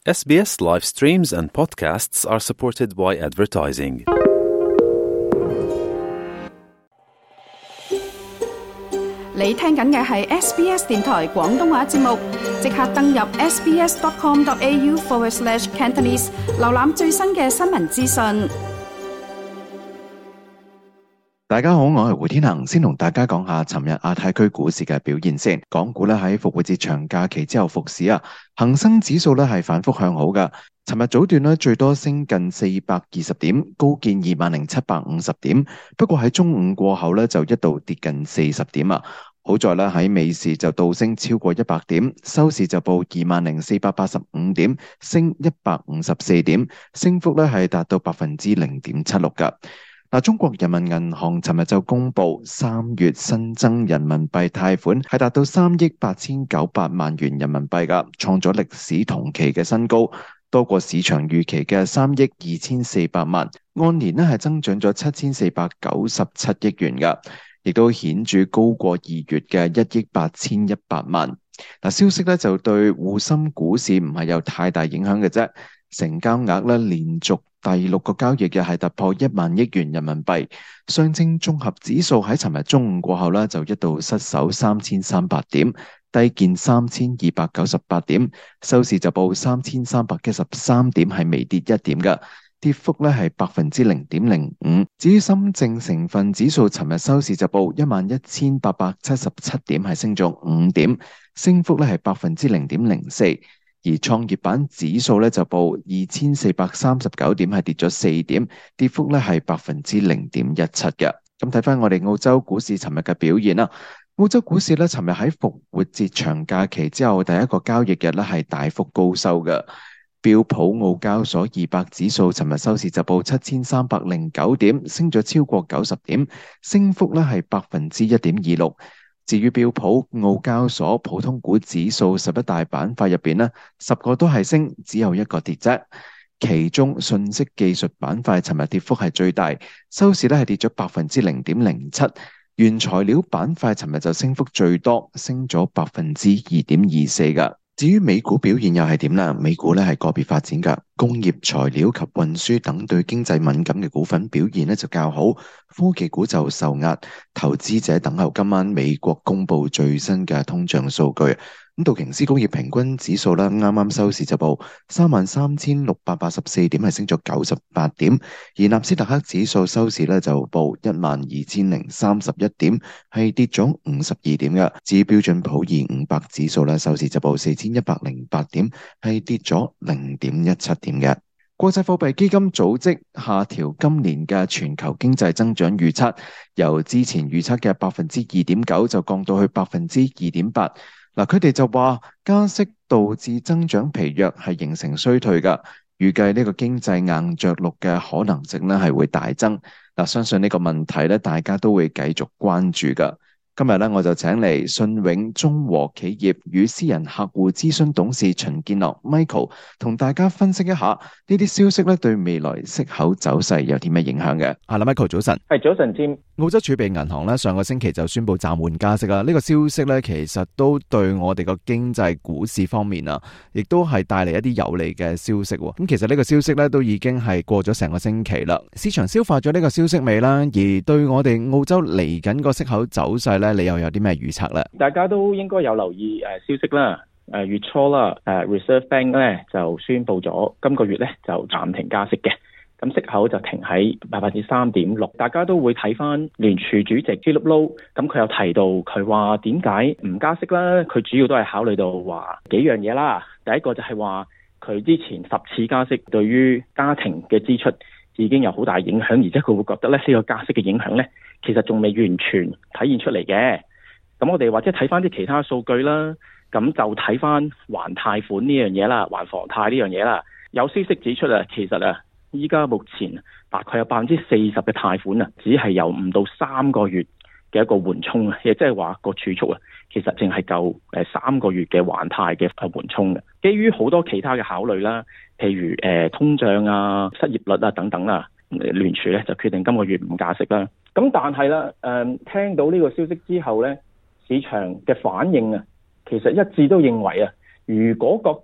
SBS live streams and podcasts are supported by advertising. 你聽緊嘅係 SBS 電台廣東話節目，即刻登入 sbs.com.au/Cantonese 瀏覽最新嘅新聞資訊。 大家好，我係胡天恒，先同大家講下尋日亞太區股市嘅表現先。港股咧喺復活節長假期之後復市啊，恒生指數咧係反覆向好㗎。尋日早段咧最多升近420點，高見20,750點。不過喺中午過後咧就一度跌近40點啊。好在咧喺尾市就倒升超過100點，收市就報20,485點，升154點，升幅咧係達到0.76%㗎。中國人民銀行尋日就公布3月新增人民幣貸款係達到3億8,900萬元人民幣㗎，創咗歷史同期嘅新高，多過市場預期嘅3億2,400萬，按年係增長咗7,497億元㗎，亦都顯著高過2月嘅1億8,100萬。消息咧就對滬深股市唔係有太大影響嘅啫。成交額咧連續第6個交易日係突破1萬億元人民幣，上證綜合指數喺尋日中午過後咧就一度失守3,300點，低見3,298點，收市就報3,313點，係微跌1點嘅，跌幅咧係0.05%。至於深證成分指數尋日收市就報11,877點，係升咗5點，升幅咧係0.04%。而創業板指數咧就報2,439點，係跌咗4點，跌幅咧係0.17%嘅。咁睇翻我哋澳洲股市尋日嘅表現啦，澳洲股市咧尋日喺復活節長假期之後第一個交易日咧係大幅高收嘅。標普澳交所200指數尋日收市就報7,309點，升咗超過90點，升幅咧係1.26%。至於標普澳交所普通股指數11大板塊入邊呢，10個都係升，只有1個跌啫。其中信息技術板塊尋日跌幅係最大，收市咧係跌咗0.07%。原材料板塊尋日就升幅最多，升咗2.24%噶。至於美股表現又係點呢？美股咧係個別發展噶，工業材料及運輸等對經濟敏感嘅股份表現咧就較好，科技股就受壓。投資者等候今晚美國公布最新嘅通脹數據。道瓊斯工業平均指數咧啱啱收市就報33,684點，係升咗98點；而納斯達克指數收市咧就報12,031點，係跌咗52點嘅。至於標準普爾500指數咧收市就報4,108點，係跌咗0.17點嘅。國際貨幣基金組織下調今年嘅全球經濟增長預測，由之前預測嘅2.9%就降到去2.8%。佢哋就話加息導致增長疲弱，係形成衰退㗎。預計呢個經濟硬着陸嘅可能性咧係會大增。相信呢個問題咧大家都會繼續關注㗎。今日咧我就請嚟信永中和企業與私人客戶諮詢董事秦建樂 Michael 同大家分析一下呢啲消息咧對未來息口走勢有啲咩影響嘅。Michael 早晨。 係早晨，Tim。 澳洲儲備銀行咧上個星期就宣布暫緩加息啦，呢個消息咧其實都對我哋個經濟股市方面啊，亦都係帶嚟一啲有利嘅消息。咁其實呢個消息咧都已經係過咗成個星期啦，市場消化咗呢個消息未啦？而對我哋澳洲嚟緊個息口走勢咧，你又有啲咩預測咧？ 大家都應該有留意消息啦。月初啦，Reserve Bank 咧就宣布咗今個月咧就暫停加息嘅。咁息口就停喺3.6%，大家都會睇翻聯儲主席 Philip Lowe， 咁佢有提到佢話點解唔加息啦？佢主要都係考慮到話幾樣嘢啦。第一個就係話佢之前10次加息對於家庭嘅支出已經有好大影響，而且佢會覺得咧呢個加息嘅影響咧其實仲未完全體現出嚟嘅。咁我哋或者睇翻啲其他數據啦，咁就睇翻還貸款呢樣嘢啦，還房貸呢樣嘢啦。有消息指出啊，其實啊依家目前大概有40%嘅貸款啊，只係由5到3個月嘅一個緩衝啊，亦即係話個儲蓄啊，其實淨係夠3個月嘅還貸嘅緩衝嘅。基於好多其他嘅考慮啦，譬如通脹啊、失業率啊等等啦，聯儲咧就決定今個月唔加息啦。咁但係啦，聽到呢個消息之後咧，市場嘅反應啊，其實一致都認為啊，如果覺得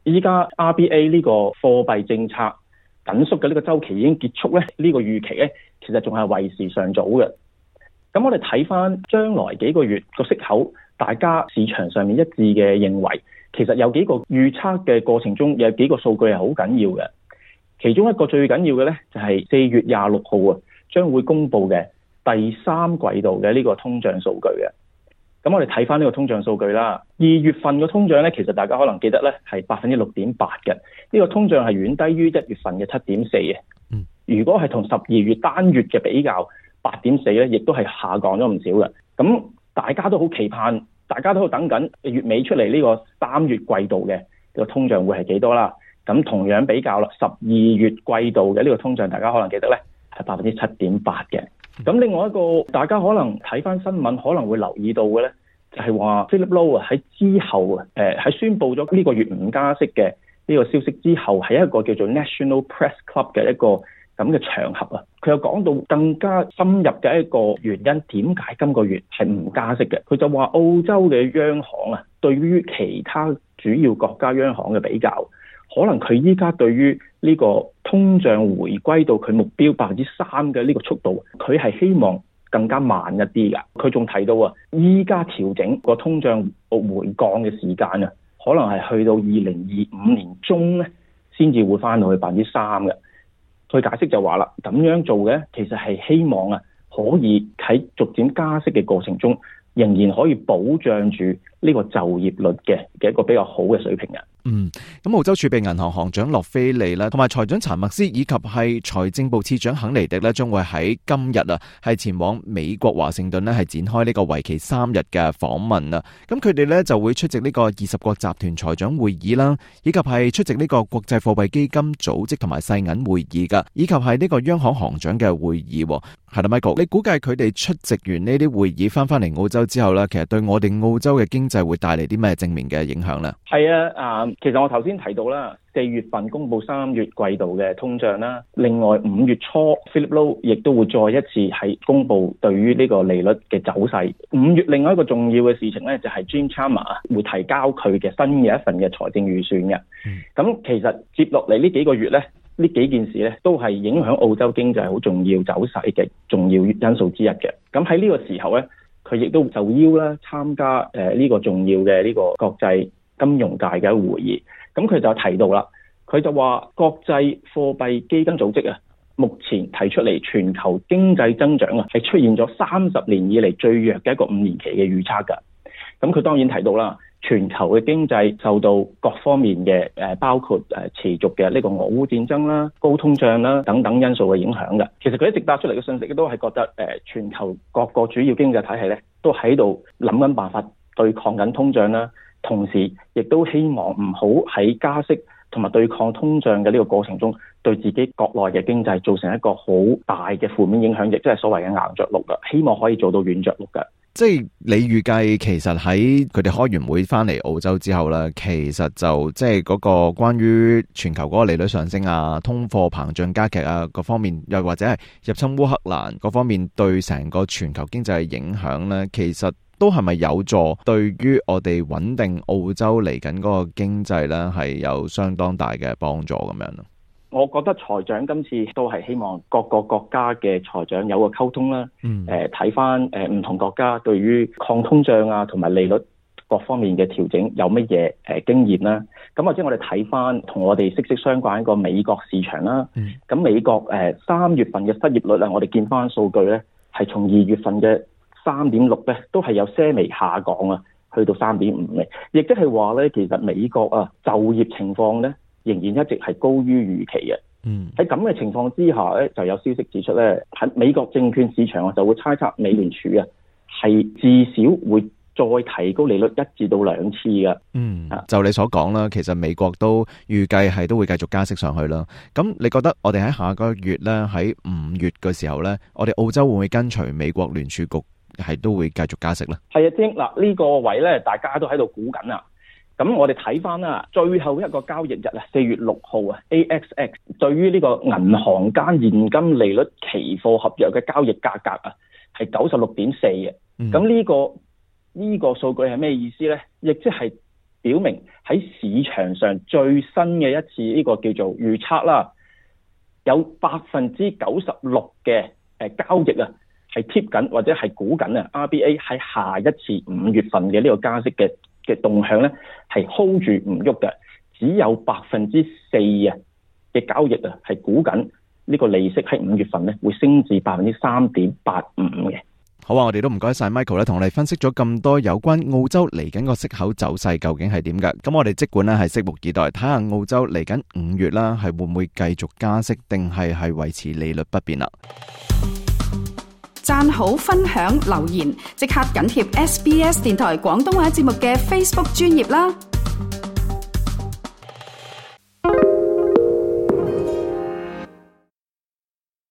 依家 RBA 呢個貨幣政策緊縮嘅呢個週期已經結束咧，呢個預期咧其實仲係為時尚早嘅。咁我哋睇翻將來幾個月個息口，大家市場上面一致嘅認為，其實有幾個預測嘅過程中有幾個數據係好緊要嘅。其中一個最緊要嘅咧就係4月26號啊，將會公布嘅第3季度嘅呢個通脹數據嘅。咁我哋睇翻呢個通脹數據啦，2月份嘅通脹咧，其實大家可能記得咧係6.8%嘅，呢個通脹係遠低於1月份嘅7.4嘅。如果係同12月單月嘅比較8.4咧，亦都係下降咗唔少嘅。咁大家都好期盼，大家都好等緊月尾出嚟呢個3月季度嘅呢個通脹會係幾多啦？咁同樣比較啦，12月季度嘅呢個通脹，大家可能記得咧係7.8%嘅。咁另外一個大家可能睇翻新聞可能會留意到嘅咧，就係話 Philip Lowe 喺之後喺宣布咗呢個月唔加息嘅呢個消息之後，係一個叫做 National Press Club 嘅一個咁嘅場合啊，佢有講到更加深入嘅一個原因，點解今個月係唔加息嘅？佢就話澳洲嘅央行啊，對於其他主要國家央行嘅比較，可能佢依家對於呢個通脹回歸到佢目標3%嘅呢個速度，佢係希望更加慢一啲㗎。佢仲提到啊，依家調整個通脹回降嘅時間啊，可能係去到2025年中咧，先至會翻到去3%嘅。佢解釋就話啦，咁樣做嘅其實係希望啊，可以喺逐漸加息嘅過程中，仍然可以保障住呢個就業率嘅一個比較好嘅水平嘅。 咁澳洲儲備銀行行長洛菲利啦，同埋財長查默斯以及係財政部次長肯尼迪咧，將會喺今日啊，係前往美國華盛頓咧，係展開呢個為期3日嘅訪問啊。咁佢哋咧就會出席呢個20國集團財長會議啦，以及係出席呢個國際貨幣基金組織同埋世銀會議噶，以及係呢個央行行長嘅會議。係啦 ，Michael， 你估計佢哋出席完呢啲會議翻嚟澳洲之後咧，其實對我哋澳洲嘅經濟會帶嚟啲咩正面嘅影響咧？ 係啊，其實我頭先提到啦，4月份公布3月季度嘅通脹啦，另外5月初 Philip Lowe 亦都會再一次係公布對於呢個利率嘅走勢。5月另外一個重要嘅事情咧，就係 Jim Chalmers 會提交佢嘅新嘅一份嘅財政預算嘅。咁其實接落嚟呢幾個月咧，呢幾件事咧都係影響澳洲經濟好重要走勢嘅重要因素之一嘅。咁喺呢個時候咧，佢亦都受邀啦參加呢個重要嘅呢個國際金融界嘅會議。咁佢就提到啦，佢就話國際貨幣基金組織啊，目前提出嚟全球經濟增長啊係出現咗30年以嚟最弱嘅一個5年期嘅預測㗎。咁佢當然提到啦，全球嘅經濟受到各方面嘅包括持續嘅呢個俄烏戰爭啦、高通脹啦等等因素嘅影響嘅。其實佢一直帶出嚟嘅信息都係覺得全球各個主要經濟體系咧都喺度諗緊辦法對抗緊通脹啦，同時亦都希望唔好喺加息同埋對抗通脹嘅呢個過程中，對自己國內嘅經濟造成一個好大嘅負面影響，亦即係所謂嘅硬着陸㗎。希望可以做到軟着陸㗎。 即係你預計其實喺佢哋開完會翻嚟澳洲之後咧，其實就即係嗰個關於全球嗰個利率上升啊、通貨膨脹加劇啊各方面，又或者係入侵烏克蘭嗰方面對成個全球經濟嘅影響咧，其實都係咪有助對於我哋穩定澳洲嚟緊嗰個經濟咧係有相當大嘅幫助咁樣咯？ 我覺得財長今次都係希望各個國家嘅財長有個溝通啦，睇翻唔同國家對於抗通脹啊同埋利率各方面嘅調整有乜嘢經驗啦。咁或者我哋睇翻同我哋息息相關一個美國市場啦。咁美國3月份嘅失業率啊，我哋見翻數據咧係從2月份嘅3.6咧都係有些微下降啊，去到3.5嘅，亦即係話咧其實美國啊就業情況咧仍然一直係高於預期嘅。喺咁嘅情況之下咧，就有消息指出咧，喺美國證券市場就會猜測美聯儲啊係至少會再提高利率1至2次嘅。 就你所講啦，其實美國都預計係都會繼續加息上去啦。咁你覺得我哋喺下個月咧，喺5月嘅時候咧，我哋澳洲會唔會跟隨美國聯儲局係都會繼續加息咧？係啊， 嗱呢個位咧，大家都喺度估緊啊。咁我哋睇翻啦，最後一個交易日啊，4月6號啊 ，ASX 對於呢個銀行間現金利率期貨合約嘅交易價格啊，係96.4嘅。咁呢個數據係咩意思咧？亦即係表明喺市場上最新嘅一次呢個叫做預測啦，有96%嘅交易啊係貼緊或者係估緊啊 RBA 喺下一次5月份嘅呢個加息嘅動向咧係 hold 住唔喐嘅，只有4%啊嘅交易啊係估緊呢個利息喺5月份咧會升至3.85%嘅。 好啊，我哋都唔該晒 Michael 咧，同我哋分析咗咁多有關澳洲嚟緊個息口走勢究竟係點嘅。咁我哋即管咧係拭目以待，睇下澳洲嚟緊5月啦，係會唔會繼續加息，定係維持利率不變啦？ 讚好、分享、留言，即刻緊貼SBS 電台廣東話節目嘅 Facebook 專頁啦！